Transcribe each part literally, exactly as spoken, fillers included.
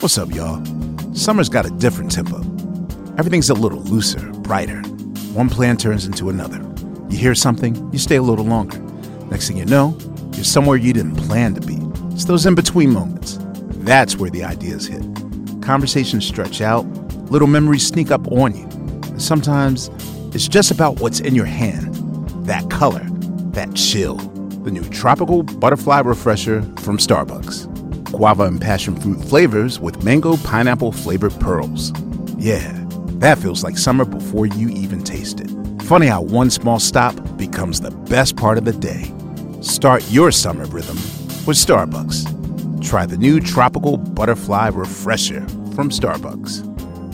What's up, y'all? Summer's got a different tempo. Everything's a little looser, brighter. One plan turns into another. You hear something, you stay a little longer. Next thing you know, you're somewhere you didn't plan to be. It's those in-between moments. That's where the ideas hit. Conversations stretch out, little memories sneak up on you. And sometimes it's just about what's in your hand. That color, that chill. The new Tropical Butterfly Refresher from Starbucks. Guava and passion fruit flavors with mango pineapple flavored pearls. Yeah, that feels like summer before you even taste it. Funny how one small stop becomes the best part of the day. Start your summer rhythm with Starbucks. Try the new Tropical Butterfly Refresher from Starbucks.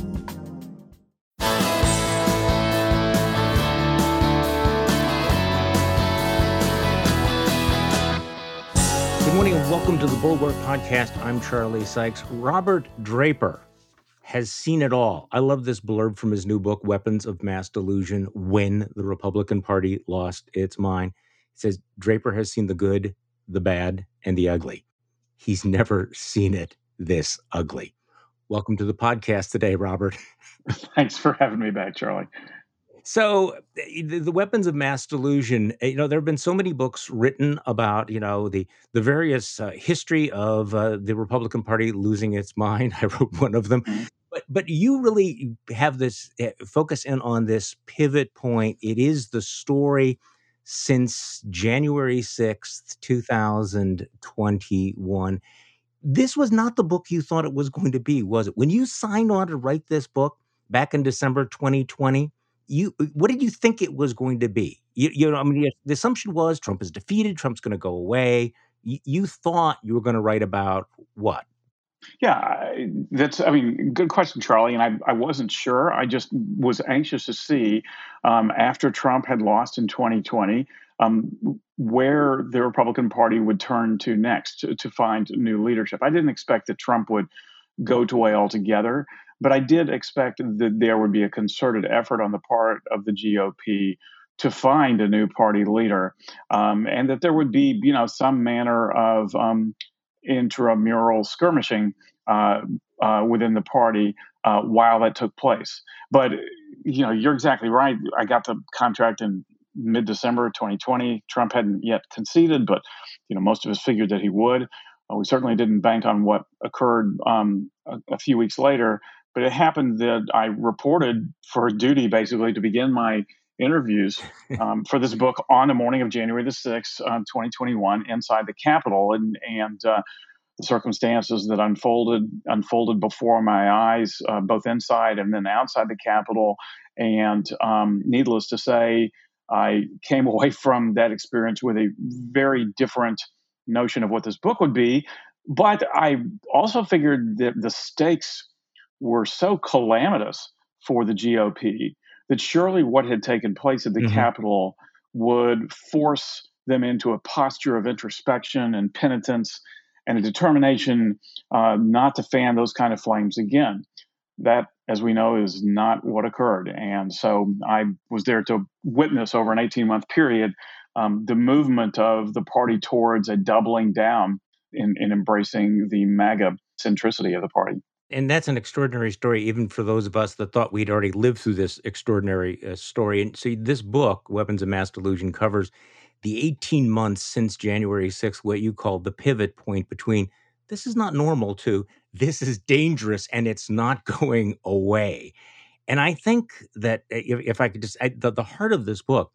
Good morning and welcome to the Bulwark Podcast. I'm Charlie Sykes. Robert Draper has seen it all. I love this blurb from his new book, Weapons of Mass Delusion, When the Republican Party Lost Its Mind. It says, Draper has seen the good, the bad, and the ugly. He's never seen it this ugly. Welcome to the podcast today, Robert. Thanks for having me back, Charlie. So the, the weapons of mass delusion, you know, there have been so many books written about, you know, the the various uh, history of uh, the Republican Party losing its mind. I wrote one of them. Mhm. But but you really have this uh, focus in on this pivot point. It is the story since January sixth, two thousand twenty-one. This was not the book you thought it was going to be, was it? When you signed on to write this book back in December twenty twenty, you what did you think it was going to be? You, you know, I mean, the, the assumption was Trump is defeated, Trump's going to go away. You, you thought you were going to write about what? Yeah, I- that's, I mean, good question, Charlie. And I, I wasn't sure. I just was anxious to see um, after Trump had lost in twenty twenty, um, where the Republican Party would turn to next to, to find new leadership. I didn't expect that Trump would go away altogether, but I did expect that there would be a concerted effort on the part of the G O P to find a new party leader, um, and that there would be, you know, some manner of um, intramural skirmishing uh, uh, within the party uh, while that took place. But you know, you're exactly right. I got the contract in mid-December twenty twenty. Trump hadn't yet conceded, but you know, most of us figured that he would. Uh, we certainly didn't bank on what occurred um, a, a few weeks later. But it happened that I reported for duty, basically, to begin my interviews um, for this book on the morning of January the sixth, uh, twenty twenty-one, inside the Capitol, and and uh, the circumstances that unfolded unfolded before my eyes, uh, both inside and then outside the Capitol. And um, needless to say, I came away from that experience with a very different notion of what this book would be. But I also figured that the stakes were so calamitous for the G O P that surely what had taken place at the Mhm. Capitol would force them into a posture of introspection and penitence and a determination uh, not to fan those kind of flames again. That, as we know, is not what occurred. And so I was there to witness over an eighteen month period um, the movement of the party towards a doubling down in, in embracing the MAGA centricity of the party. And that's an extraordinary story, even for those of us that thought we'd already lived through this extraordinary uh, story. And so this book, Weapons of Mass Delusion, covers the eighteen months since January sixth, what you call the pivot point between this is not normal to this is dangerous and it's not going away. And I think that uh, if, if I could just, I, the, the heart of this book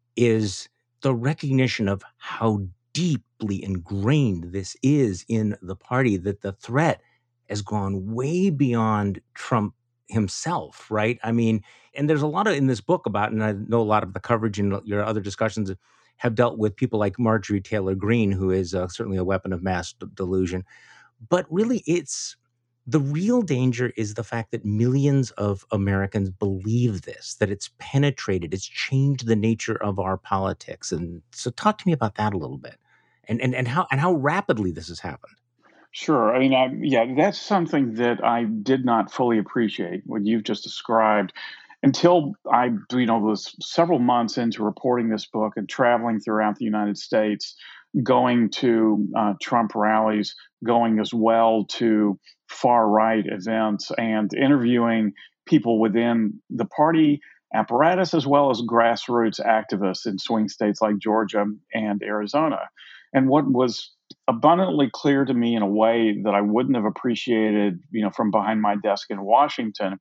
is the recognition of how deeply ingrained this is in the party, that the threat has gone way beyond Trump himself, right? I mean, and there's a lot of in this book about, and I know a lot of the coverage and your other discussions have dealt with people like Marjorie Taylor Greene, who is uh, certainly a weapon of mass d- delusion. But really, it's the real danger is the fact that millions of Americans believe this, that it's penetrated, it's changed the nature of our politics. And so talk to me about that a little bit and and, and how and how rapidly this has happened. Sure. I mean, I, yeah, that's something that I did not fully appreciate what you've just described until I, you know, was several months into reporting this book and traveling throughout the United States, going to uh, Trump rallies, going as well to far-right events and interviewing people within the party apparatus as well as grassroots activists in swing states like Georgia and Arizona. And what was abundantly clear to me in a way that I wouldn't have appreciated, you know, from behind my desk in Washington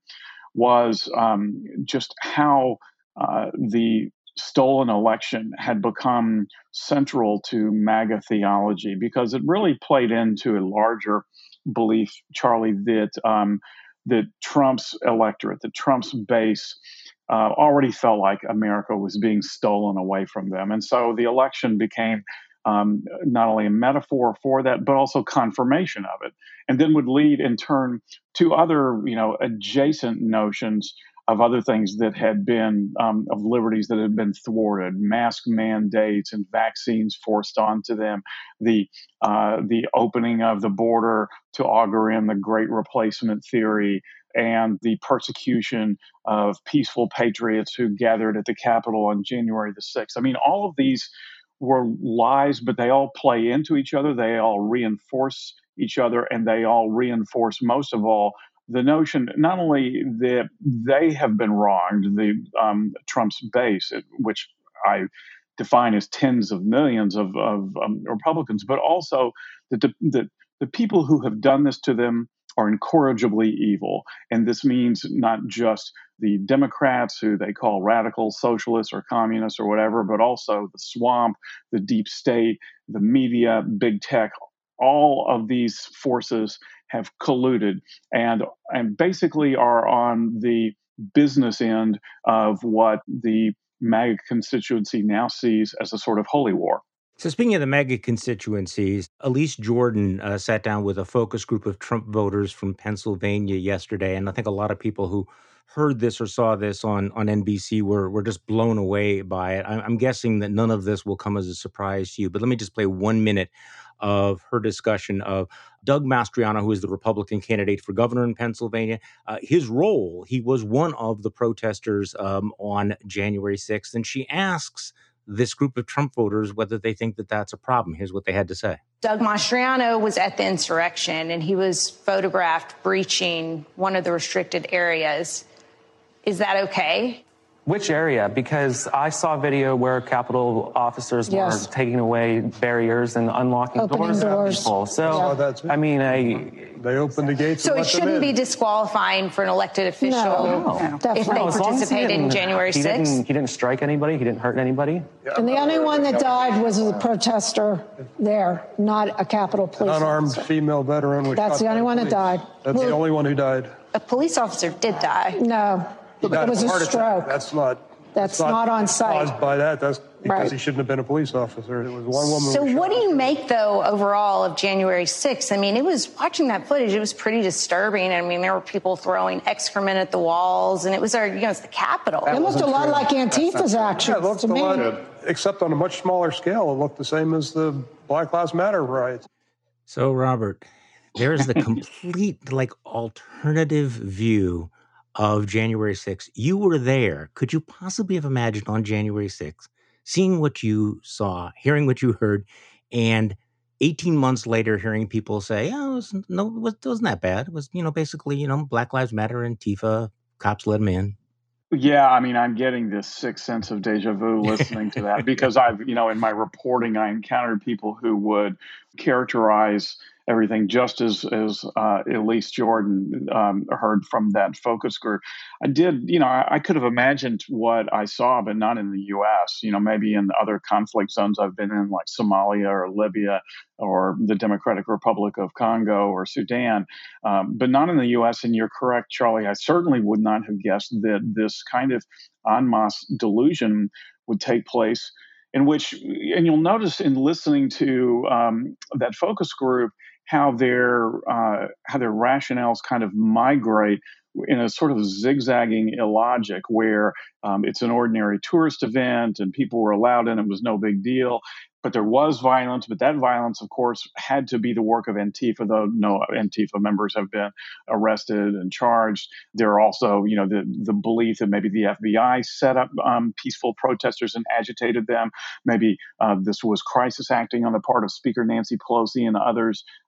was um, just how uh, the stolen election had become central to MAGA theology, because it really played into a larger belief, Charlie, that um, that Trump's electorate, that Trump's base, uh, already felt like America was being stolen away from them, and so the election became um, not only a metaphor for that, but also confirmation of it, and then would lead in turn to other, you know, adjacent notions of other things that had been um, of liberties that had been thwarted, mask mandates and vaccines forced onto them, the uh, the opening of the border to augur in the Great Replacement theory, and the persecution of peaceful patriots who gathered at the Capitol on January the sixth. I mean, all of these were lies, but they all play into each other. They all reinforce each other, and they all reinforce, most of all, the notion not only that they have been wronged, the um, Trump's base, which I define as tens of millions of, of um, Republicans, but also that the, the, the people who have done this to them are incorrigibly evil. And this means not just the Democrats, who they call radical socialists or communists or whatever, but also the swamp, the deep state, the media, big tech. All of these forces have colluded and and basically are on the business end of what the MAGA constituency now sees as a sort of holy war. So speaking of the MAGA constituencies, Elise Jordan uh, sat down with a focus group of Trump voters from Pennsylvania yesterday, and I think a lot of people who heard this or saw this on, on N B C were were just blown away by it. I'm, I'm guessing that none of this will come as a surprise to you, but let me just play one minute of her discussion of Doug Mastriano, who is the Republican candidate for governor in Pennsylvania. Uh, his role, he was one of the protesters um, on January sixth, and she asks this group of Trump voters whether they think that that's a problem. Here's what they had to say. Doug Mastriano was at the insurrection, and he was photographed breaching one of the restricted areas. Is that okay? Which area? Because I saw video where Capitol officers yes. were taking away barriers and unlocking Opening doors. doors. People. So, yeah. I mean, I... They opened the gates. So and it let shouldn't them be in. disqualifying for an elected official No, no, if they no, participated in January he sixth? Didn't, he didn't strike anybody. He didn't hurt anybody. Yeah, And the only one that died was a protester there, not a Capitol police An unarmed officer. female veteran was That's shot the by only one that police. died. That's Well- the only one who died. A police officer did die. No, He died it was of a heart attack. stroke. That's not. That's that's not on site. Caused by that. That's because Right. he shouldn't have been a police officer. It was one woman. So who what do shot. you make, though, overall of January sixth? I mean, it was, watching that footage, it was pretty disturbing. I mean, there were people throwing excrement at the walls, and it was our, you know, it's the Capitol. It looked a lot like Antifa's actions Yeah, it looked to a me. lot, except on a much smaller scale. It looked the same as the Black Lives Matter riots. So, Robert, there is the complete, like, alternative view of January sixth. You were there. Could you possibly have imagined on January sixth, seeing what you saw, hearing what you heard, and eighteen months later, hearing people say, oh, it was, no, it, was, it wasn't that bad. It was, you know, basically, you know, Black Lives Matter, Antifa, cops let them in. Yeah, I mean, I'm getting this sick sense of deja vu listening to that because I've, you know, in my reporting, I encountered people who would characterize everything just as as uh, Elise Jordan um, heard from that focus group. I did, you know, I, I could have imagined what I saw, but not in the U S. You know, maybe in other conflict zones I've been in, like Somalia or Libya or the Democratic Republic of Congo or Sudan, um, but not in the U S. And you're correct, Charlie. I certainly would not have guessed that this kind of en masse delusion would take place. In which, and you'll notice in listening to um, that focus group, how their uh, how their rationales kind of migrate in a sort of zigzagging illogic, where um, it's an ordinary tourist event and people were allowed in, it was no big deal. But there was violence, but that violence, of course, had to be the work of Antifa, though no Antifa members have been arrested and charged. There are also, you know, the, the belief that maybe the F B I set up um, peaceful protesters and agitated them. Maybe uh, this was crisis acting on the part of Speaker Nancy Pelosi and others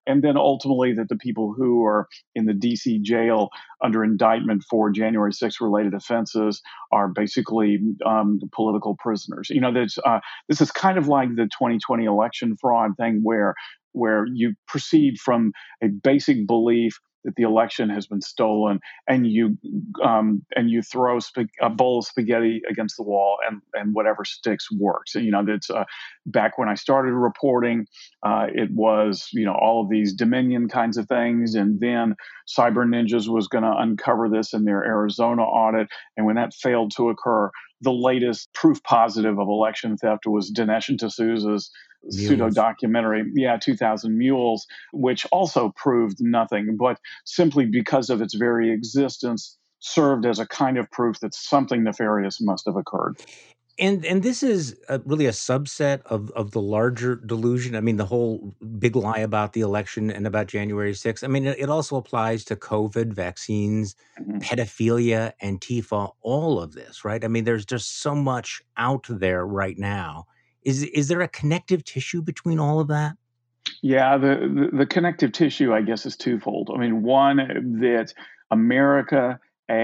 and then ultimately that the people who are in the D C jail under indictment for January sixth related offenses are basically um, political prisoners. You know, that's, uh, this is kind of like the twenty twenty election fraud thing where where you proceed from a basic belief that the election has been stolen, and you um, and you throw sp- a bowl of spaghetti against the wall, and and whatever sticks works. And, you know, that's uh, back when I started reporting, uh, it was, you know, all of these Dominion kinds of things, and then Cyber Ninjas was going to uncover this in their Arizona audit, and when that failed to occur, the latest proof positive of election theft was Dinesh D'Souza's pseudo Mules. documentary, yeah, two thousand Mules, which also proved nothing, but simply because of its very existence served as a kind of proof that something nefarious must have occurred. And and this is a, really a subset of of the larger delusion. I mean, the whole big lie about the election and about January sixth. I mean, it, it also applies to COVID, vaccines, Mhm. pedophilia, Antifa, all of this, right? I mean, there's just so much out there right now. Is is there a connective tissue between all of that? Yeah, the, the, the connective tissue, I guess, is twofold. I mean, one, that America,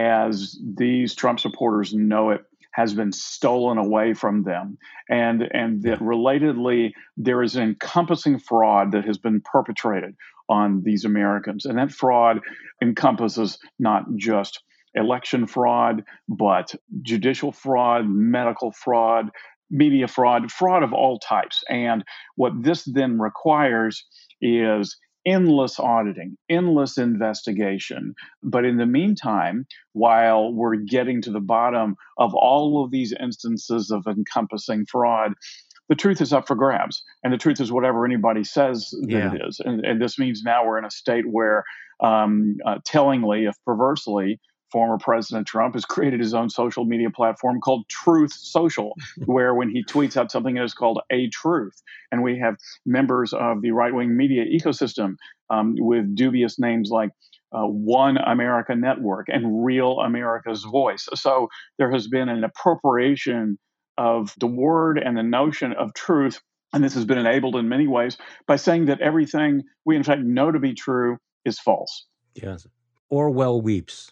as these Trump supporters know it, has been stolen away from them. And, and that Yeah. relatedly, there is an encompassing fraud that has been perpetrated on these Americans. And that fraud encompasses not just election fraud, but judicial fraud, medical fraud, media fraud, fraud of all types. And what this then requires is endless auditing, endless investigation. But in the meantime, while we're getting to the bottom of all of these instances of encompassing fraud, the truth is up for grabs. And the truth is whatever anybody says that Yeah. it is. And, and this means now we're in a state where, um, uh, tellingly, if perversely, former President Trump has created his own social media platform called Truth Social, where when he tweets out something, it is called a truth. And we have members of the right wing media ecosystem um, with dubious names like uh, One America Network and Real America's Voice. So there has been an appropriation of the word and the notion of truth. And this has been enabled in many ways by saying that everything we, in fact, know to be true is false. Yes. Orwell weeps.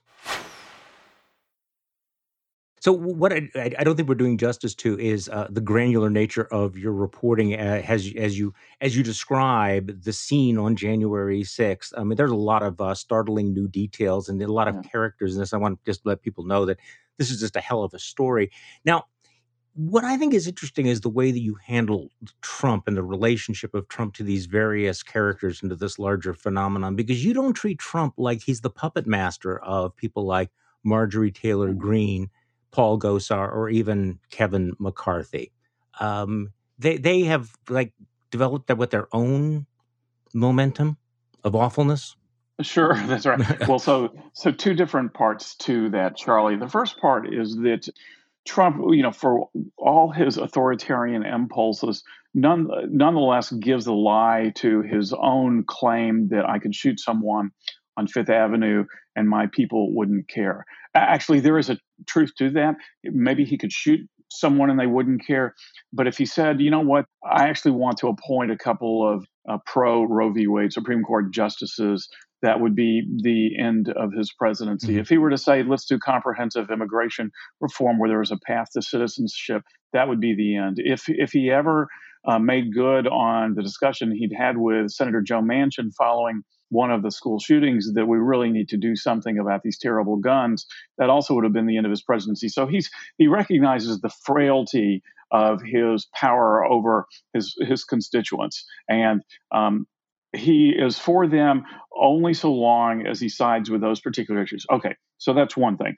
So what I, I I don't think we're doing justice to is uh, the granular nature of your reporting uh, as as you as you describe the scene on January sixth. I mean, there's a lot of uh, startling new details and a lot of Yeah. characters in this. I want to just let people know that this is just a hell of a story. Now, what I think is interesting is the way that you handle Trump and the relationship of Trump to these various characters and to this larger phenomenon, because you don't treat Trump like he's the puppet master of people like Marjorie Taylor Mhm. Greene, Paul Gosar, or even Kevin McCarthy. Um, they they have like developed that with their own momentum of awfulness. Sure, that's right. Well, so so two different parts to that, Charlie. The first part is that Trump, you know, for all his authoritarian impulses, none, nonetheless gives a lie to his own claim that I could shoot someone on Fifth Avenue and my people wouldn't care. A- Actually, there is a truth to that. Maybe he could shoot someone and they wouldn't care. But if he said, you know what, I actually want to appoint a couple of uh, pro Roe v. Wade Supreme Court justices, that would be the end of his presidency. Mhm. If he were to say, let's do comprehensive immigration reform where there is a path to citizenship, that would be the end. If if he ever uh, made good on the discussion he'd had with Senator Joe Manchin following one of the school shootings, that we really need to do something about these terrible guns, that also would have been the end of his presidency. So he's he recognizes the frailty of his power over his his constituents, and um, he is for them only so long as he sides with those particular issues. Okay, so that's one thing.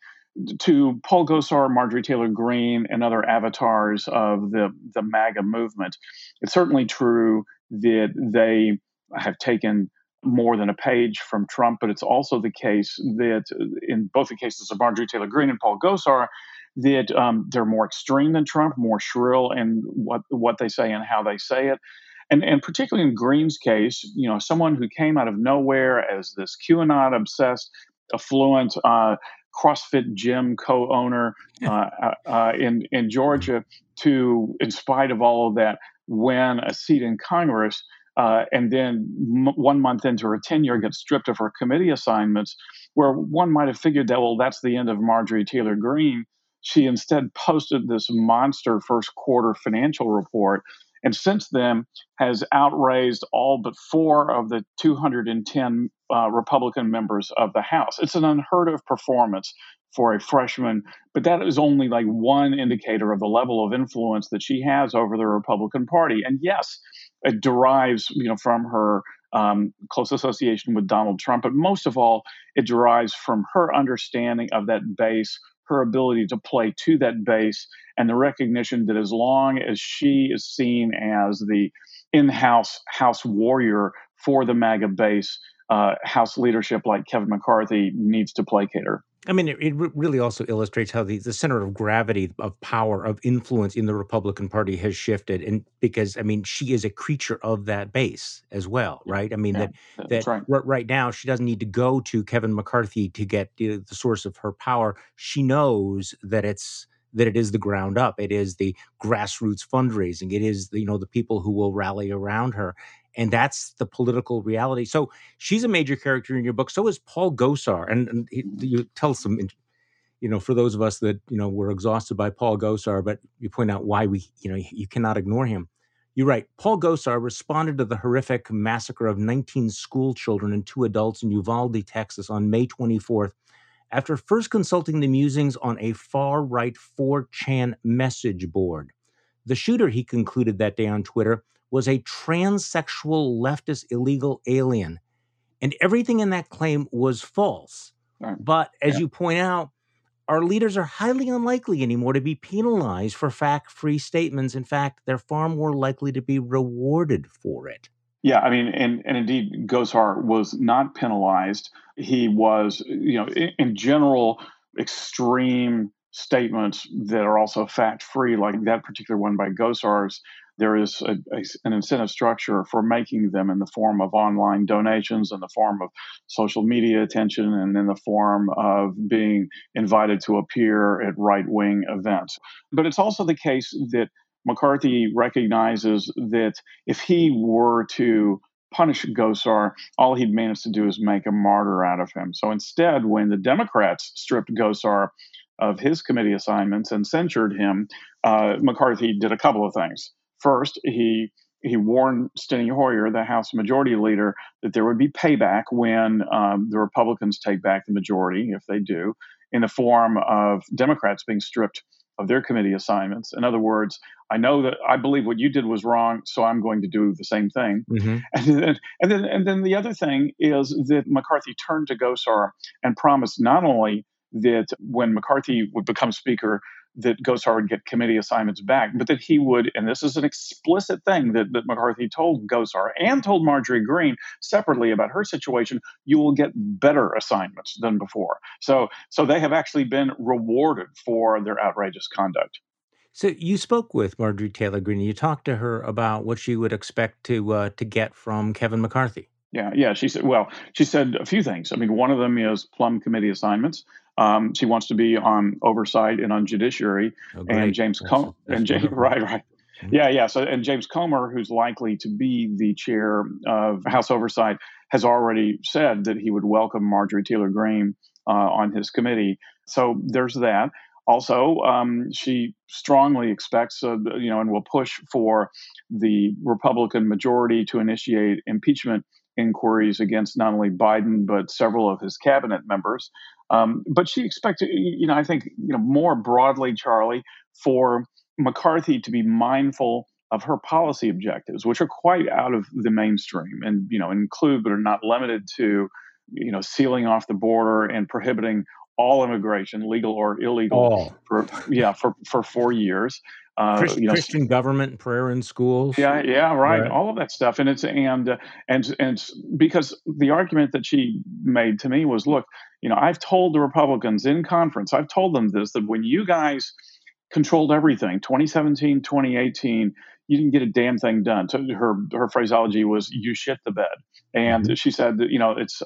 To Paul Gosar, Marjorie Taylor Greene, and other avatars of the, the MAGA movement, it's certainly true that they have taken more than a page from Trump, but it's also the case that in both the cases of Marjorie Taylor Greene and Paul Gosar, that um, they're more extreme than Trump, more shrill in what what they say and how they say it. And, and particularly in Greene's case, you know, someone who came out of nowhere as this QAnon obsessed, affluent uh, CrossFit gym co-owner uh, uh, in in Georgia, to, in spite of all of that, win a seat in Congress. Uh, and then m- one month into her tenure, gets stripped of her committee assignments, where one might have figured that, well, that's the end of Marjorie Taylor Greene. She instead posted this monster first quarter financial report, and since then has outraised all but four of the two hundred ten uh, Republican members of the House. It's an unheard of performance for a freshman, but that is only like one indicator of the level of influence that she has over the Republican Party. And yes, it derives, you know, from her um, close association with Donald Trump, but most of all, it derives from her understanding of that base, her ability to play to that base, and the recognition that as long as she is seen as the in-house House warrior for the MAGA base, uh, House leadership like Kevin McCarthy needs to placate her. I mean, it, it really also illustrates how the, the center of gravity of power, of influence in the Republican Party has shifted. And because, I mean, she is a creature of that base as well, right? I mean, Yeah, that that's that right. r- right now she doesn't need to go to Kevin McCarthy to get you know, the source of her power. She knows that it's that it is the ground up. It is the grassroots fundraising. It is, the, you know, the people who will rally around her. And that's the political reality. So she's a major character in your book. So is Paul Gosar. And, and he, you tell some, you know, for those of us that, you know, were exhausted by Paul Gosar, but you point out why we, you know, you cannot ignore him. You're right. Paul Gosar responded to the horrific massacre of nineteen school children and two adults in Uvalde, Texas on May twenty-fourth, after first consulting the musings on a far-right four chan message board. The shooter, he concluded that day on Twitter, was a transsexual leftist illegal alien, and everything in that claim was false. Right. But as Yeah. you point out, our leaders are highly unlikely anymore to be penalized for fact-free statements. In fact, they're far more likely to be rewarded for it. Yeah, I mean, and, and indeed, Gosar was not penalized. He was, you know, in, in general, extreme statements that are also fact-free, like that particular one by Gosar's. There is a, a, an incentive structure for making them in the form of online donations, in the form of social media attention, and in the form of being invited to appear at right-wing events. But it's also the case that McCarthy recognizes that if he were to punish Gosar, all he'd managed to do is make a martyr out of him. So instead, when the Democrats stripped Gosar of his committee assignments and censured him, uh, McCarthy did a couple of things. First, he he warned Steny Hoyer, the House Majority Leader, that there would be payback when um, the Republicans take back the majority, if they do, in the form of Democrats being stripped of their committee assignments. In other words, I know that I believe what you did was wrong, so I'm going to do the same thing. Mm-hmm. And then, and then, and then the other thing is that McCarthy turned to Gosar and promised not only that when McCarthy would become Speaker, that Gosar would get committee assignments back, but that he would, and this is an explicit thing that, that McCarthy told Gosar and told Marjorie Greene separately about her situation, you will get better assignments than before. So, so they have actually been rewarded for their outrageous conduct. So you spoke with Marjorie Taylor Greene. You talked to her about what she would expect to uh, to get from Kevin McCarthy. Yeah, yeah. She said, well, she said a few things. I mean, one of them is plum committee assignments. Um, she wants to be on oversight and on judiciary. Oh, and James Comer, and James, right, right. Mm-hmm. Yeah, yeah. So, and James Comer, who's likely to be the chair of House Oversight, has already said that he would welcome Marjorie Taylor Greene uh, on his committee. So there's that. Also, um, she strongly expects, uh, you know, and will push for the Republican majority to initiate impeachment inquiries against not only Biden, but several of his cabinet members. Um, but she expected, you know, I think, you know, more broadly, Charlie, for McCarthy to be mindful of her policy objectives, which are quite out of the mainstream and, you know, include but are not limited to, you know, sealing off the border and prohibiting all immigration, legal or illegal, all. for yeah for for four years. Uh, Christ, you know, Christian government, prayer in schools. Yeah, yeah, right. right. All of that stuff, and it's and uh, and and because the argument that she made to me was, look, you know, I've told the Republicans in conference, I've told them this, that when you guys controlled everything, twenty seventeen, twenty eighteen, you didn't get a damn thing done. So her her phraseology was, "You shit the bed," and mm-hmm. she said that, you know, it's uh,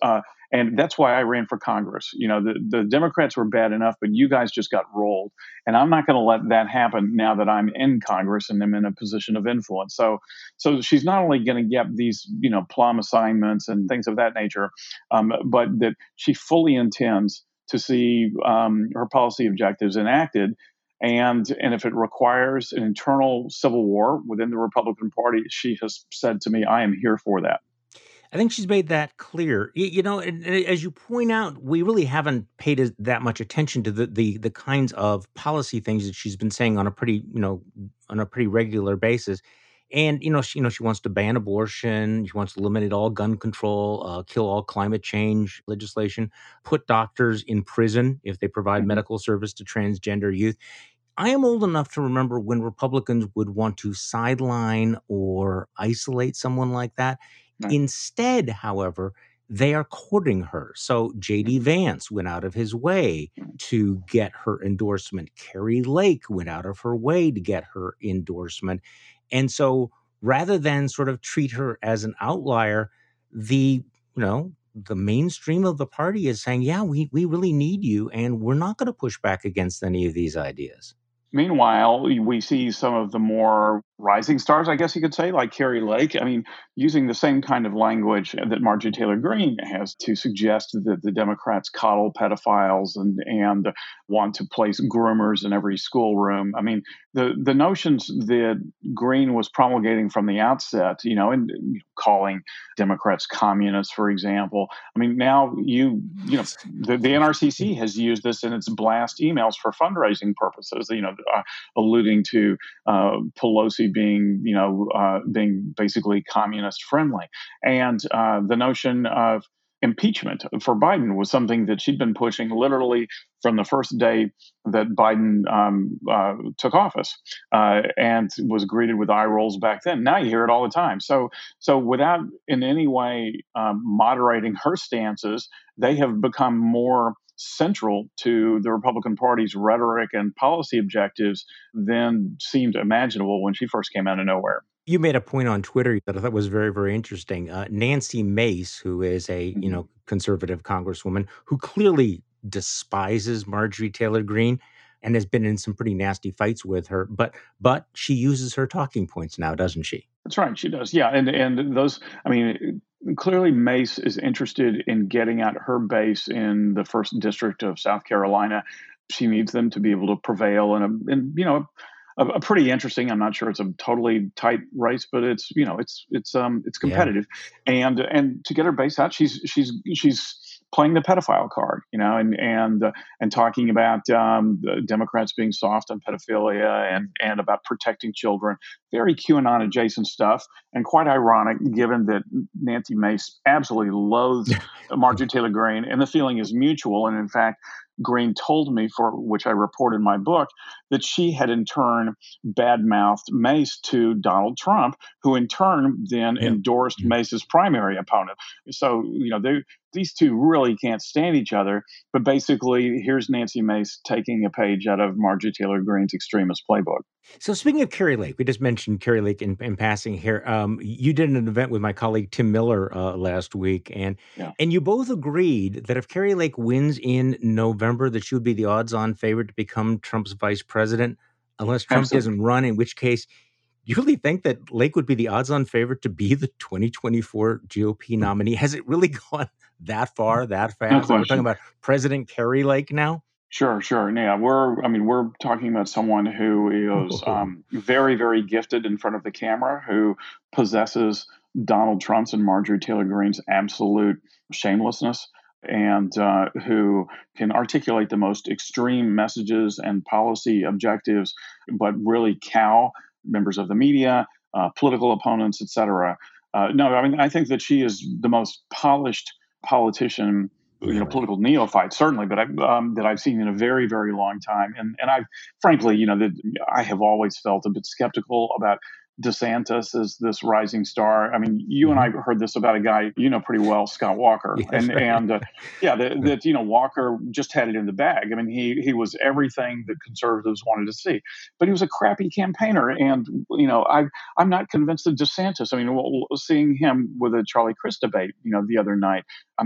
And that's why I ran for Congress. You know, the, the Democrats were bad enough, but you guys just got rolled. And I'm not going to let that happen now that I'm in Congress and I'm in a position of influence. So, so she's not only going to get these, you know, plum assignments and things of that nature, um, but that she fully intends to see um, her policy objectives enacted. And and if it requires an internal civil war within the Republican Party, she has said to me, I am here for that. I think she's made that clear. Y- You know, and, and as you point out, we really haven't paid as- that much attention to the, the the kinds of policy things that she's been saying on a pretty, you know, on a pretty regular basis. And you know, she, you know, she wants to ban abortion. She wants to eliminate all gun control, uh, kill all climate change legislation, put doctors in prison if they provide Mhm. medical service to transgender youth. I am old enough to remember when Republicans would want to sideline or isolate someone like that. Right. Instead, however, they are courting her. So J D Vance went out of his way to get her endorsement. Carrie Lake went out of her way to get her endorsement. And so rather than sort of treat her as an outlier, the, you know, the mainstream of the party is saying, yeah, we, we really need you, and we're not going to push back against any of these ideas. Meanwhile, we see some of the more rising stars, I guess you could say, like Carrie Lake. I mean, using the same kind of language that Marjorie Taylor Greene has to suggest that the Democrats coddle pedophiles and and want to place groomers in every schoolroom. I mean, the the notions that Greene was promulgating from the outset, you know, and you know, calling Democrats communists, for example. I mean, now you you know the, the N R C C has used this in its blast emails for fundraising purposes. You know, uh, alluding to uh, Pelosi being, you know, uh, being basically communist friendly, and uh, the notion of impeachment for Biden was something that she'd been pushing literally from the first day that Biden um, uh, took office, uh, and was greeted with eye rolls back then. Now you hear it all the time. So, so without in any way um, moderating her stances, they have become more central to the Republican Party's rhetoric and policy objectives than seemed imaginable when she first came out of nowhere. You made a point on Twitter that I thought was very, very interesting. Uh, Nancy Mace, who is a you Mhm. know conservative congresswoman who clearly despises Marjorie Taylor Greene and has been in some pretty nasty fights with her, but but she uses her talking points now, doesn't she? That's right, she does. Yeah, and and those, I mean, clearly Mace is interested in getting at her base in the first district of South Carolina. She needs them to be able to prevail in a, in, you know, a, a pretty interesting. I'm not sure it's a totally tight race, but it's you know, it's it's um it's Yeah. competitive, and and to get her base out, she's she's she's playing the pedophile card, you know, and and uh, and talking about um, the Democrats being soft on pedophilia and and about protecting children. Very QAnon adjacent stuff, and quite ironic given that Nancy Mace absolutely loathes Marjorie Taylor Greene, and the feeling is mutual. And in fact, Greene told me, for which I report in my book, that she had in turn badmouthed Mace to Donald Trump, who in turn then Yeah. endorsed Mhm. Mace's primary opponent. So, you know, they, these two really can't stand each other. But basically, here's Nancy Mace taking a page out of Marjorie Taylor Greene's extremist playbook. So speaking of Carrie Lake, we just mentioned Carrie Lake in, in passing here. Um, you did an event with my colleague Tim Miller uh, last week, and Yeah. and you both agreed that if Carrie Lake wins in November, that she would be the odds-on favorite to become Trump's vice president, unless Trump Absolutely. doesn't run. In which case, do you really think that Lake would be the odds-on favorite to be the twenty twenty-four G O P nominee? Has it really gone that far, that No fast? That we're talking question. about President Carrie Lake now? Sure, sure. Yeah, we're, I mean, we're talking about someone who is um, very, very gifted in front of the camera, who possesses Donald Trump's and Marjorie Taylor Greene's absolute shamelessness, and uh, who can articulate the most extreme messages and policy objectives, but really cow members of the media, uh, political opponents, et cetera. Uh, no, I mean, I think that she is the most polished politician, you know, Really? political neophyte, certainly, but I, um, that I've seen in a very, very long time. And and I, frankly, you know, that I have always felt a bit skeptical about DeSantis as this rising star. I mean, you and I Mhm. heard this about a guy you know pretty well, Scott Walker, Yes, and right. and uh, yeah, that, that you know Walker just had it in the bag. I mean, he he was everything that conservatives wanted to see, but he was a crappy campaigner, and you know, I I'm not convinced that DeSantis. I mean, well, seeing him with a Charlie Crist debate, you know, the other night. I mean,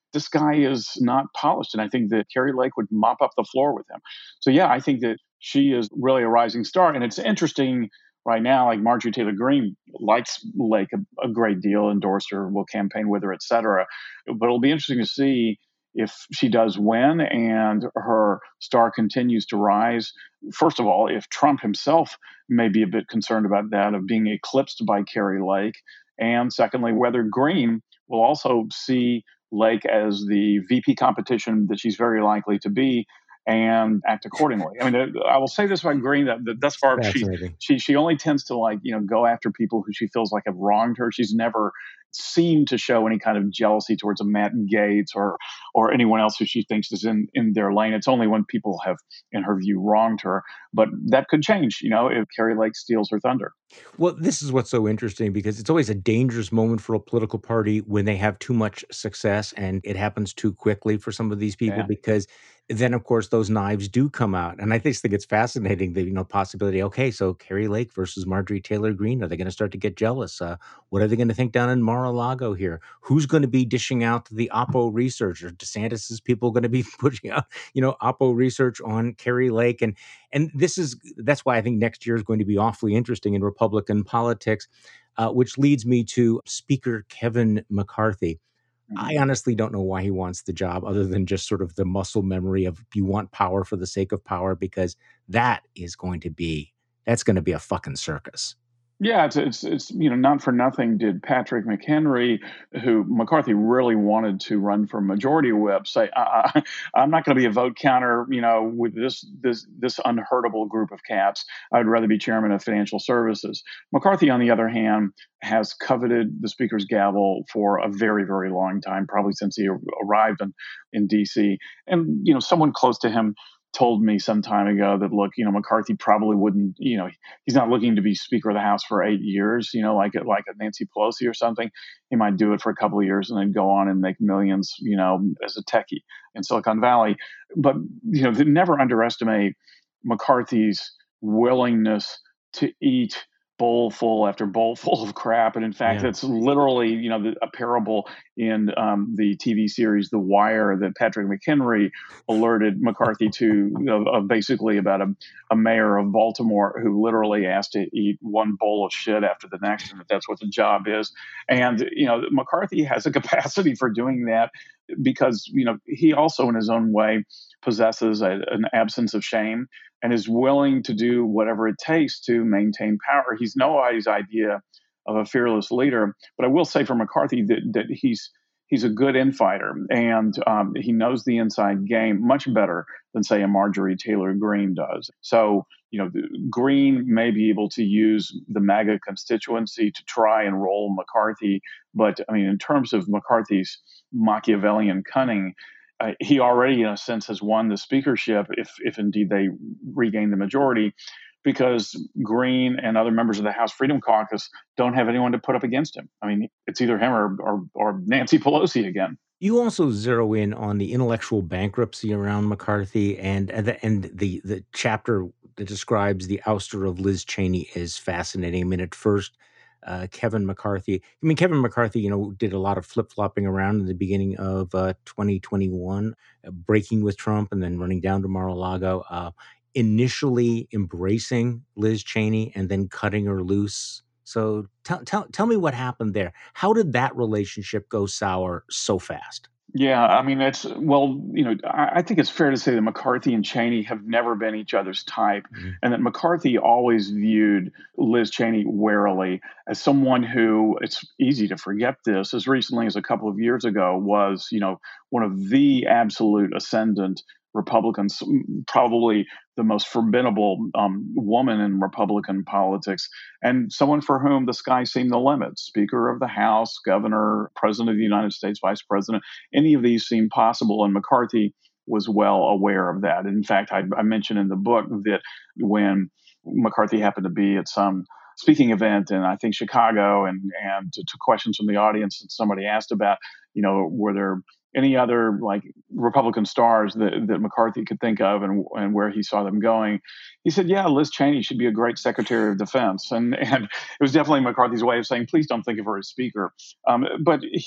this guy is not polished. And I think that Kari Lake would mop up the floor with him. So, yeah, I think that she is really a rising star. And it's interesting right now, like Marjorie Taylor Greene likes Lake a, a great deal, endorsed her, will campaign with her, et cetera. But it'll be interesting to see if she does win and her star continues to rise. First of all, if Trump himself may be a bit concerned about that, of being eclipsed by Kari Lake. And secondly, whether Greene will also see Lake as the V P competition that she's very likely to be and act accordingly. I mean, I will say this about Greene, that, that thus far she, she she only tends to like, you know, go after people who she feels like have wronged her. She's never seemed to show any kind of jealousy towards a Matt Gaetz or or anyone else who she thinks is in, in their lane. It's only when people have, in her view, wronged her. But that could change, you know, if Kari Lake steals her thunder. Well, this is what's so interesting, because it's always a dangerous moment for a political party when they have too much success, and it happens too quickly for some of these people, Yeah. because then, of course, those knives do come out. And I just think it's fascinating, the, you know, possibility, okay, so Kari Lake versus Marjorie Taylor Greene, are they going to start to get jealous? Uh, what are they going to think down in Mar-a-Lago here? Who's going to be dishing out the Oppo research? Or DeSantis's people going to be pushing out, you know, Oppo research on Kari Lake? And and this is, that's why I think next year is going to be awfully interesting in Republican politics, uh, which leads me to Speaker Kevin McCarthy. I honestly don't know why he wants the job, other than just sort of the muscle memory of you want power for the sake of power, because that is going to be, that's going to be a fucking circus. Yeah, it's, it's, it's, you know, not for nothing did Patrick McHenry, who McCarthy really wanted to run for majority whip, say, uh, I'm not going to be a vote counter, you know, with this, this, this unhurtable group of cats. I'd rather be chairman of financial services. McCarthy, on the other hand, has coveted the speaker's gavel for a very, very long time, probably since he arrived in, in D C. And, you know, someone close to him told me some time ago that, look, you know, McCarthy probably wouldn't, you know, he's not looking to be Speaker of the House for eight years, you know, like a, like a Nancy Pelosi or something. He might do it for a couple of years and then go on and make millions, you know, as a techie in Silicon Valley. But, you know, never underestimate McCarthy's willingness to eat bowlful after bowlful of crap. And in fact, Yeah. it's literally, you know, the, a parable in um, the T V series The Wire that Patrick McHenry alerted McCarthy to, of, of basically about a, a mayor of Baltimore who literally asked to eat one bowl of shit after the next, and that that's what the job is. And, you know, McCarthy has a capacity for doing that because, you know, he also in his own way possesses a, an absence of shame and is willing to do whatever it takes to maintain power. He's nobody's idea of a fearless leader. But I will say for McCarthy that, that he's he's a good infighter, and um, he knows the inside game much better than, say, a Marjorie Taylor Greene does. So, you know, Greene may be able to use the MAGA constituency to try and roll McCarthy. But, I mean, in terms of McCarthy's Machiavellian cunning, Uh, he already, in a sense, has won the speakership if, if indeed they regain the majority, because Greene and other members of the House Freedom Caucus don't have anyone to put up against him. I mean, it's either him or, or, or Nancy Pelosi again. You also zero in on the intellectual bankruptcy around McCarthy, and and the, and the the chapter that describes the ouster of Liz Cheney is fascinating. I mean, at first, uh, Kevin McCarthy. I mean, Kevin McCarthy, you know, did a lot of flip flopping around in the beginning of uh, twenty twenty-one, uh, breaking with Trump and then running down to Mar-a-Lago. Uh, initially embracing Liz Cheney and then cutting her loose. So tell tell tell me what happened there. How did that relationship go sour so fast? Yeah, I mean, it's, well, you know, I, I think it's fair to say that McCarthy and Cheney have never been each other's type, mm-hmm. and that McCarthy always viewed Liz Cheney warily as someone who, it's easy to forget this, as recently as a couple of years ago, was, you know, one of the absolute ascendant Republicans, probably the most formidable um, woman in Republican politics, and someone for whom the sky seemed the limit. Speaker of the House, governor, president of the United States, vice president, any of these seemed possible, and McCarthy was well aware of that. In fact, I, I mentioned in the book that when McCarthy happened to be at some speaking event in, I think, Chicago, and, and to, to questions from the audience that somebody asked about, you know, were there any other like Republican stars that, that McCarthy could think of, and, and where he saw them going, he said, yeah, Liz Cheney should be a great Secretary of Defense. And, and it was definitely McCarthy's way of saying, please don't think of her as Speaker. Um, but he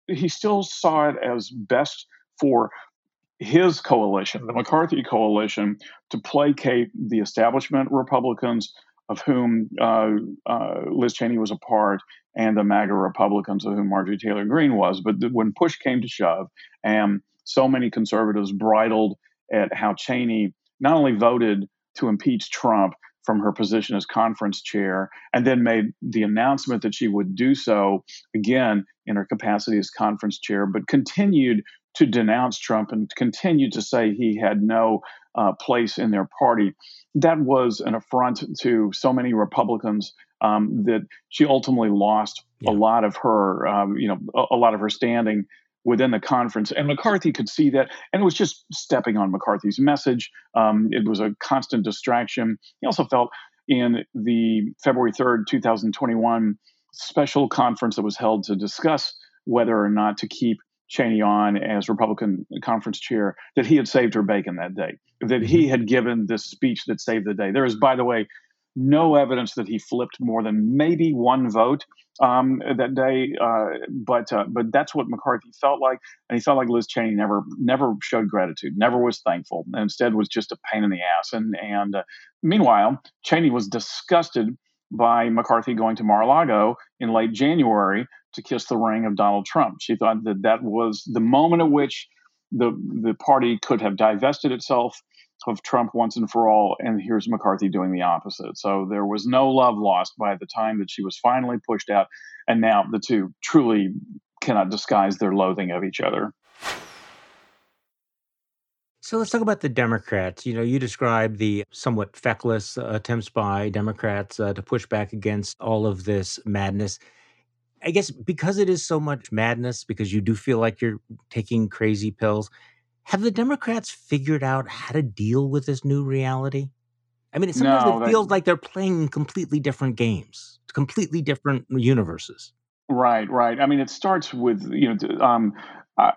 he still saw it as best for his coalition, the McCarthy coalition, to placate the establishment Republicans, of whom uh, uh, Liz Cheney was a part, and the MAGA Republicans, of whom Marjorie Taylor Greene was. But th- when push came to shove, and so many conservatives bridled at how Cheney not only voted to impeach Trump from her position as conference chair, and then made the announcement that she would do so again in her capacity as conference chair, but continued to denounce Trump and continued to say he had no uh, place in their party. That was an affront to so many Republicans um, that she ultimately lost yeah. a lot of her, um, you know, a, a lot of her standing within the conference. And McCarthy could see that, and it was just stepping on McCarthy's message. Um, it was a constant distraction. He also felt in the February third, twenty twenty-one special conference that was held to discuss whether or not to keep Cheney on as Republican conference chair, that he had saved her bacon that day, that mm-hmm. he had given this speech that saved the day. There is, by the way, no evidence that he flipped more than maybe one vote um, that day, uh, but uh, but that's what McCarthy felt like, and he felt like Liz Cheney never never showed gratitude, never was thankful, and instead was just a pain in the ass. And and uh, meanwhile, Cheney was disgusted by McCarthy going to Mar-a-Lago in late January to kiss the ring of Donald Trump. She thought that that was the moment at which the the party could have divested itself of Trump once and for all, and here's McCarthy doing the opposite. So there was no love lost by the time that she was finally pushed out, and now the two truly cannot disguise their loathing of each other. So let's talk about the Democrats. You know, you described the somewhat feckless uh, attempts by Democrats uh, to push back against all of this madness. I guess because it is so much madness, because you do feel like you're taking crazy pills, have the Democrats figured out how to deal with this new reality? I mean, sometimes No, it that- feels like they're playing completely different games, completely different universes. Right, right. I mean, it starts with, you know, um, uh,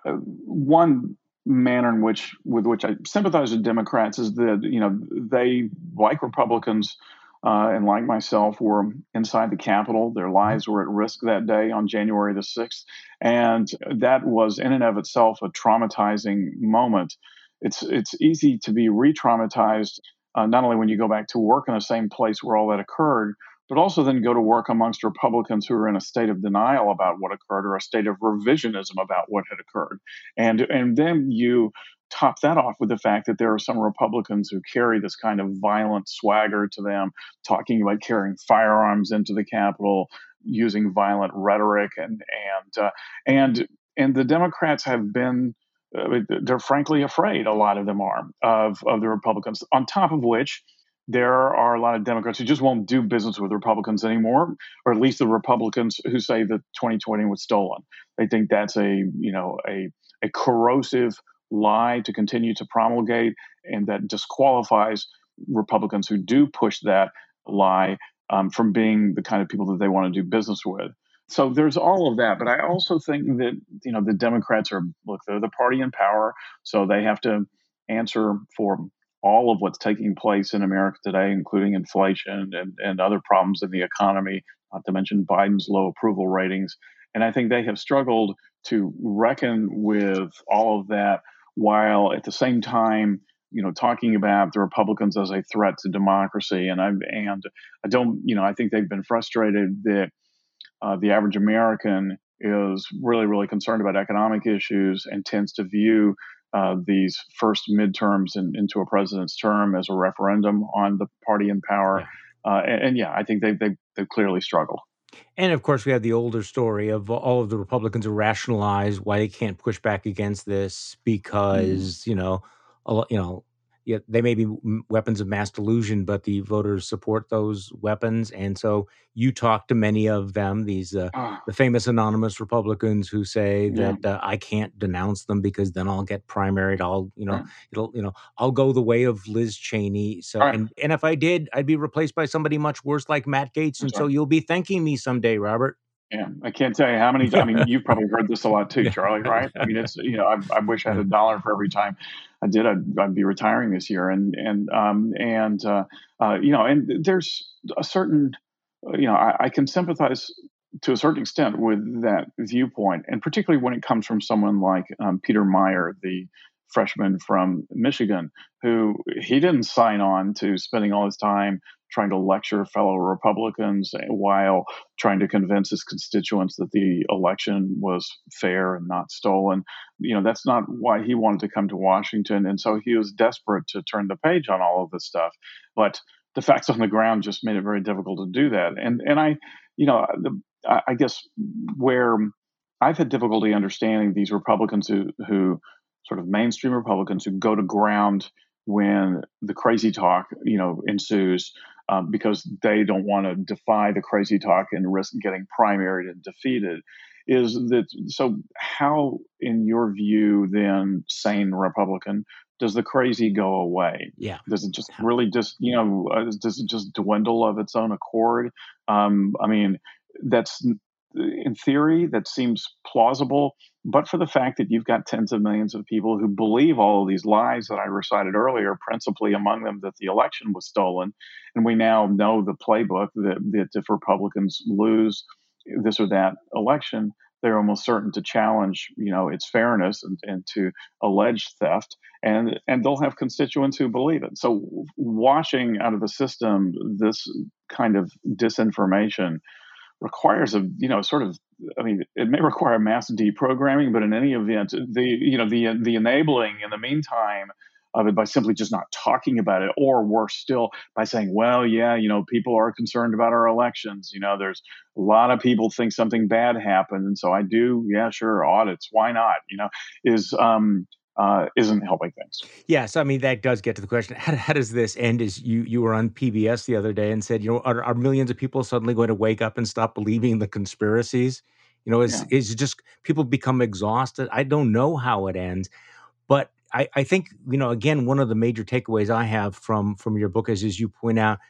one manner in which, with which I sympathize with Democrats is that, you know, they, like Republicans uh, and like myself, were inside the Capitol. Their lives were at risk that day on January the sixth. And that was in and of itself a traumatizing moment. It's, it's easy to be re-traumatized, uh, not only when you go back to work in the same place where all that occurred, but also then go to work amongst Republicans who are in a state of denial about what occurred, or a state of revisionism about what had occurred. And, and then you top that off with the fact that there are some Republicans who carry this kind of violent swagger to them, talking about carrying firearms into the Capitol, using violent rhetoric, and and uh, and and the Democrats have been, uh, they're frankly afraid, a lot of them are, of of the Republicans. On top of which, there are a lot of Democrats who just won't do business with Republicans anymore, or at least the Republicans who say that twenty twenty was stolen. They think that's a, you know, a a corrosive lie to continue to promulgate, and that disqualifies Republicans who do push that lie um, from being the kind of people that they want to do business with. So there's all of that. But I also think that, you know, the Democrats are, look, they're the party in power, so they have to answer for all of what's taking place in America today, including inflation and, and other problems in the economy, not to mention Biden's low approval ratings. And I think they have struggled to reckon with all of that, while at the same time, you know, talking about the Republicans as a threat to democracy. And I and I don't, you know, I think they've been frustrated that uh, the average American is really, really concerned about economic issues and tends to view uh, these first midterms in, into a president's term as a referendum on the party in power. Yeah. Uh, and, and yeah, I think they've, they've, they've clearly struggled. And of course, we have the older story of all of the Republicans who rationalize why they can't push back against this because, mm. you know, a lot, you know, yeah, they may be weapons of mass delusion, but the voters support those weapons. And so you talk to many of them, these uh, oh. the famous anonymous Republicans who say yeah. that uh, I can't denounce them because then I'll get primaried. I'll, you know, right. it'll, you know, I'll go the way of Liz Cheney. So, right. and, and if I did, I'd be replaced by somebody much worse like Matt Gaetz. And That's so right. you'll be thanking me someday, Robert. Yeah, I can't tell you how many. I mean, you've probably heard this a lot too, Charlie. Right? I mean, it's, you know, I, I wish I had a dollar for every time I did. I'd, I'd be retiring this year, and and um and uh, uh you know, and there's a certain, you know, I, I can sympathize to a certain extent with that viewpoint, and particularly when it comes from someone like um, Peter Meyer, the freshman from Michigan, who he didn't sign on to spending all his time trying to lecture fellow Republicans while trying to convince his constituents that the election was fair and not stolen. You know, that's not why he wanted to come to Washington. And so he was desperate to turn the page on all of this stuff. But the facts on the ground just made it very difficult to do that. And and I, you know, the, I, I guess where I've had difficulty understanding these Republicans who who sort of mainstream Republicans who go to ground when the crazy talk, you know, ensues, um, because they don't want to defy the crazy talk and risk getting primaried and defeated. Is that so? How, in your view, then, sane Republican, does the crazy go away? Yeah. Does it just really just, you know, uh, does it just dwindle of its own accord? Um, I mean, that's in theory, that seems plausible, but for the fact that you've got tens of millions of people who believe all of these lies that I recited earlier, principally among them that the election was stolen. And we now know the playbook that, that if Republicans lose this or that election, they're almost certain to challenge, you know, its fairness and, and to allege theft, and and they'll have constituents who believe it. So washing out of the system this kind of disinformation requires a, you know, sort of, I mean, it may require mass deprogramming, but in any event, the, you know, the the enabling in the meantime of it by simply just not talking about it, or worse still, by saying, well, yeah, you know, people are concerned about our elections. You know, there's a lot of people think something bad happened, and so I do, yeah, sure, audits, why not? You know, is um uh, isn't helping things. Yeah, so I mean that does get to the question: how, how does this end? Is you you were on P B S the other day and said, you know, are, are millions of people suddenly going to wake up and stop believing the conspiracies? You know, is Yeah. is it just people become exhausted? I don't know how it ends, but I, I think, you know, again, one of the major takeaways I have from from your book is, as you point out,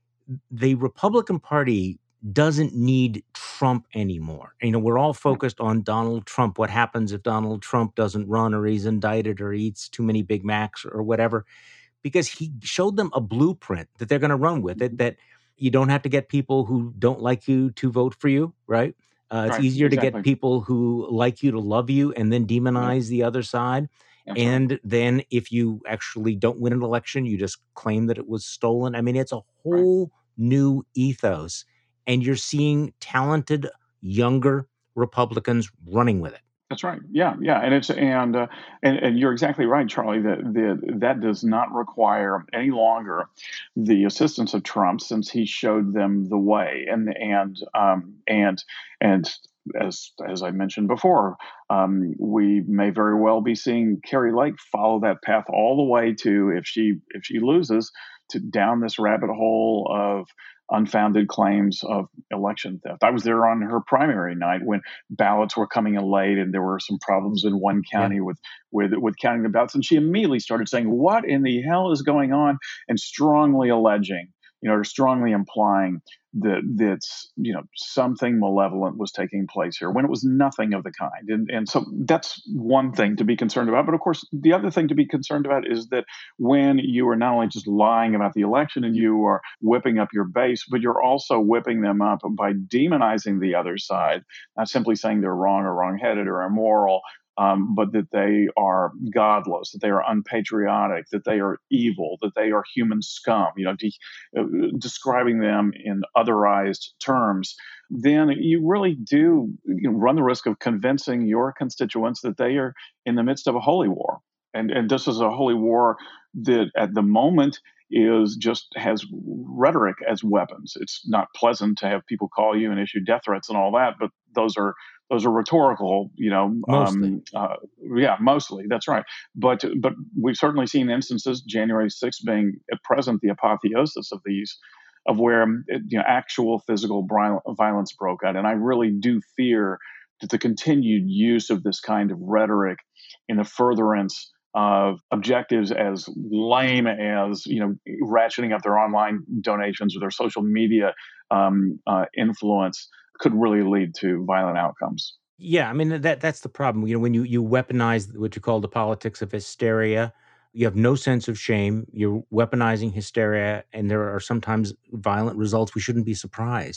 the Republican Party doesn't need Trump anymore. You know, we're all focused on Donald Trump. What happens if Donald Trump doesn't run, or he's indicted, or eats too many Big Macs, or whatever? Because he showed them a blueprint that they're going to run with it, that you don't have to get people who don't like you to vote for you, right? Uh, it's Right, easier to exactly. get people who like you to love you and then demonize the other side. That's right. And then if you actually don't win an election, you just claim that it was stolen. I mean, it's a whole new ethos. And you're seeing talented, younger Republicans running with it. That's right. Yeah, yeah, and it's and uh, and and you're exactly right, Charlie. That that that does not require any longer the assistance of Trump, since he showed them the way. And and um, and and as as I mentioned before, um, we may very well be seeing Carrie Lake follow that path all the way to, if she if she loses, to down this rabbit hole of unfounded claims of election theft. I was there on her primary night when ballots were coming in late, and there were some problems in one county with with with counting the ballots, and she immediately started saying, "What in the hell is going on?" and strongly alleging, you know, or strongly implying that that's, you know, something malevolent was taking place here, when it was nothing of the kind. And and so that's one thing to be concerned about. But of course, the other thing to be concerned about is that when you are not only just lying about the election and you are whipping up your base, but you're also whipping them up by demonizing the other side, not simply saying they're wrong or wrongheaded or immoral, um, but that they are godless, that they are unpatriotic, that they are evil, that they are human scum, you know, de- uh, describing them in otherized terms, then you really do, you know, run the risk of convincing your constituents that they are in the midst of a holy war. And, and this is a holy war that at the moment is just has rhetoric as weapons. It's not pleasant to have people call you and issue death threats and all that, but those are those are rhetorical, you know. Mostly. Um, uh, yeah, mostly. That's right. But but we've certainly seen instances, January sixth being at present the apotheosis of these, of where, you know, actual physical violence broke out. And I really do fear that the continued use of this kind of rhetoric in the furtherance of objectives as lame as, you know, ratcheting up their online donations or their social media um, uh, influence could really lead to violent outcomes. Yeah, I mean that that's the problem. You know, when you you weaponize what you call the politics of hysteria, you have no sense of shame. You're weaponizing hysteria, and there are sometimes violent results. We shouldn't be surprised.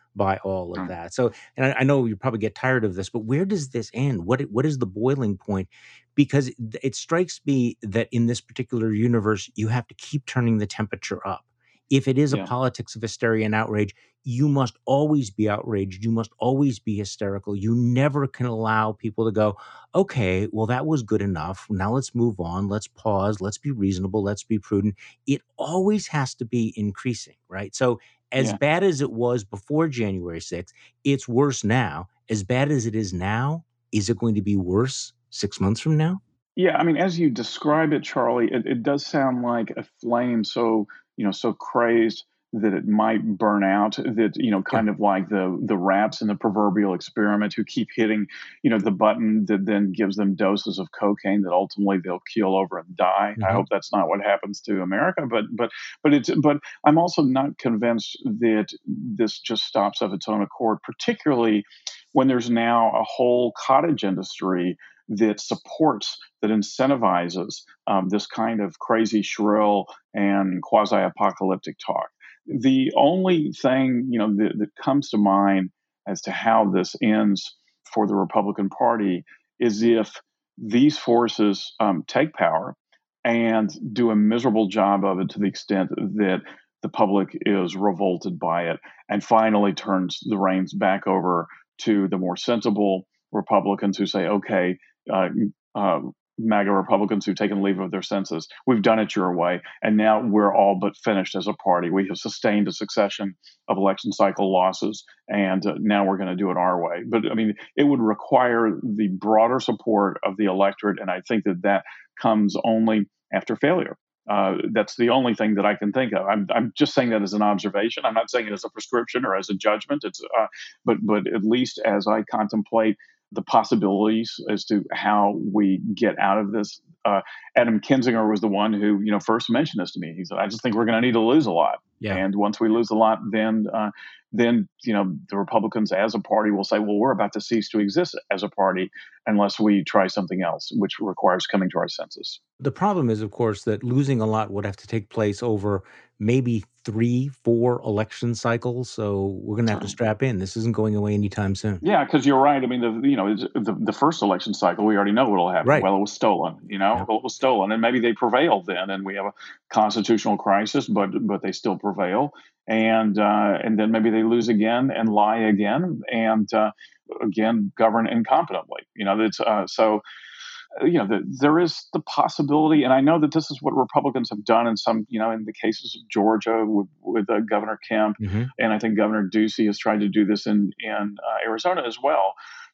by all of that. So, and I, I know you probably get tired of this, but where does this end? What what is the boiling point? Because it, it strikes me that in this particular universe, you have to keep turning the temperature up. If it is a Yeah. politics of hysteria and outrage, you must always be outraged. You must always be hysterical. You never can allow people to go, okay, well, that was good enough. Now let's move on. Let's pause. Let's be reasonable. Let's be prudent. It always has to be increasing, right? So as Yeah. bad as it was before January sixth, it's worse now. As bad as it is now, is it going to be worse six months from now? Yeah, I mean, as you describe it, Charlie, it, it does sound like a flame so, you know, so crazed that it might burn out, that, you know, kind of like the the rats in the proverbial experiment who keep hitting, you know, the button that then gives them doses of cocaine that ultimately they'll keel over and die. I Mhm. hope that's not what happens to America, but but but it's but I'm also not convinced that this just stops of its own accord, particularly when there's now a whole cottage industry that supports, that incentivizes um, this kind of crazy, shrill, and quasi-apocalyptic talk. The only thing, you know, that, that comes to mind as to how this ends for the Republican Party is if these forces um, take power and do a miserable job of it to the extent that the public is revolted by it and finally turns the reins back over to the more sensible Republicans who say, okay, uh, uh, MAGA Republicans who've taken leave of their senses. We've done it your way, and now we're all but finished as a party. We have sustained a succession of election cycle losses, and uh, now we're going to do it our way. But I mean, it would require the broader support of the electorate, and I think that that comes only after failure. Uh, that's the only thing that I can think of. I'm, I'm just saying that as an observation. I'm not saying it as a prescription or as a judgment. It's, uh, but but at least as I contemplate the possibilities as to how we get out of this. Uh, Adam Kinzinger was the one who, you know, first mentioned this to me. He said, "I just think we're going to need to lose a lot, Yeah. and once we lose a lot, then, uh, then you know, the Republicans as a party will say, well, we're about to cease to exist as a party unless we try something else, which requires coming to our senses." The problem is, of course, that losing a lot would have to take place over maybe three, four election cycles. So we're going to have to strap in. This isn't going away anytime soon. Yeah, because you're right. I mean, the you know the, the first election cycle, we already know what will happen. Right. Well, it was stolen. You know, Yeah. well, it was stolen, and maybe they prevailed then, and we have a constitutional crisis, but but they still prevail, and uh, and then maybe they lose again and lie again, and uh, again govern incompetently. You know, that's uh, so. You know, the, there is the possibility, and I know that this is what Republicans have done in some, you know, in the cases of Georgia with, with uh, Governor Kemp, Mm-hmm. and I think Governor Ducey has tried to do this in in uh, Arizona as well,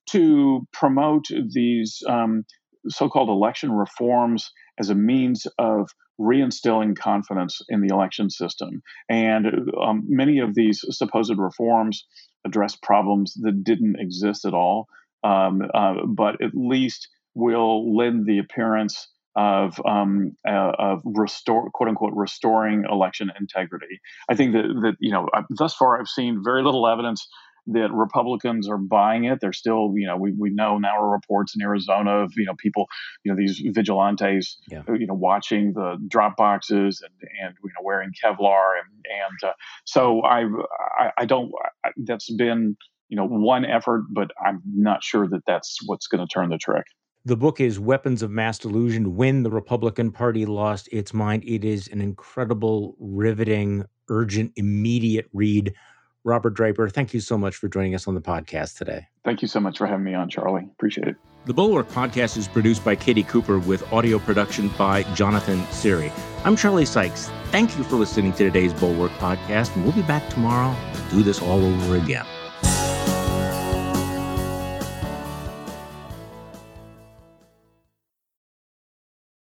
to promote these um, so-called election reforms as a means of reinstilling confidence in the election system. And um, many of these supposed reforms address problems that didn't exist at all, um, uh, but at least will lend the appearance of um, uh, of restore, quote unquote, restoring election integrity. I think that that you know, thus far I've seen very little evidence that Republicans are buying it. They're still, you know, we we know now are reports in Arizona of, you know, people, you know, these vigilantes, Yeah. you know, watching the drop boxes and and you know wearing Kevlar and and uh, so I've I, I don't I, that's been, you know, one effort, but I'm not sure that that's what's going to turn the trick. The book is Weapons of Mass Delusion, When the Republican Party Lost Its Mind. It is an incredible, riveting, urgent, immediate read. Robert Draper, thank you so much for joining us on the podcast today. Thank you so much for having me on, Charlie. Appreciate it. The Bulwark Podcast is produced by Katie Cooper with audio production by Jonathan Siri. I'm Charlie Sykes. Thank you for listening to today's Bulwark Podcast, and we'll be back tomorrow to do this all over again.